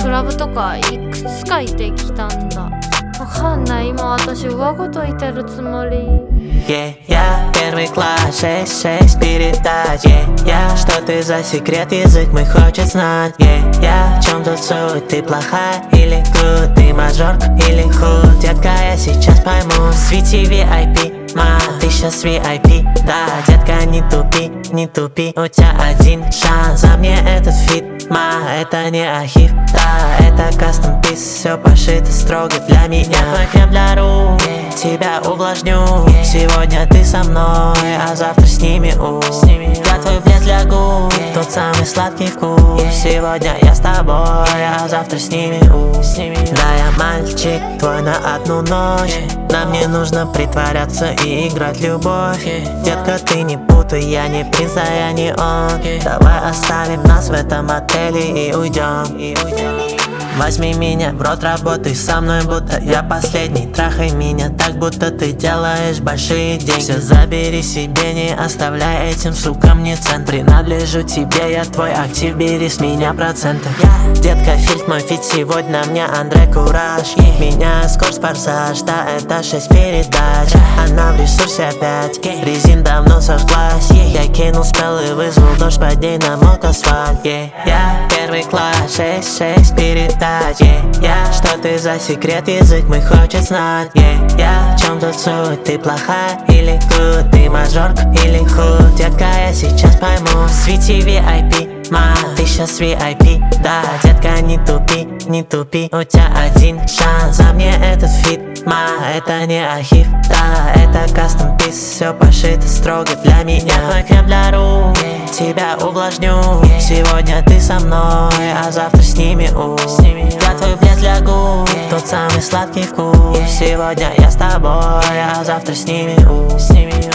クラブとかいくつか行ってきたんだ。わかんない、今私上ごと言ってるつもり。 Я первый класс, 6 передач. Я что ты за секрет, язык мой хочет знать. Я в чем тут суть, ты плохая или good? Ты мажорка или худ? Детка, я сейчас пойму. Свети VIP, ма, ты сейчас VIP. Да, детка, не тупи, не тупи. У тебя один шанс, а мне этот фит, ма, это не архив. Да, это кастом пис, все пошито строго для меня. Твой крем для рук, тебя увлажню. Сегодня ты со мной, а завтра с ними. Я твой блеск для губ, тот самый сладкий вкус. Сегодня я с тобой, а завтра с ними. Да, я мальчик твой на одну ночь. Нам не нужно притворяться и играть любовь. Детка, ты не путай, я не принц, а я не он. Давай оставим нас в этом отеле и уйдем. Возьми меня в рот, работай со мной, будто я последний. Трахай меня так, будто ты делаешь большие деньги. Все забери себе, не оставляй этим сукам ни цент. Принадлежу тебе, я твой актив, бери с меня проценты. Детка, фильтр мой фит, сегодня мне Андре Кураж. Меня скорость форсаж, да, это 6 передач. Она в ресурсе опять, резин давно сожглась. Я кинул спел и вызвал дождь, под ней намок асфальт. Я первый класс, 6 передач. Что ты за секрет, язык мой хочет знать. Я в чем тут суть, ты плохая или good? Ты мажорка или худ? Детка, я сейчас пойму. Свети VIP, ма, ты сейчас VIP. Да, детка, не тупи, не тупи. У тебя один шанс, а мне этот фит, ма, это не архив. Да, это кастом пис, все пошито строго для меня. Твой крем для рук, тебя увлажню. Сегодня ты со мной, а завтра с ними. Я твой блеск для губ, тот самый сладкий вкус. Сегодня я с тобой, а завтра с ними.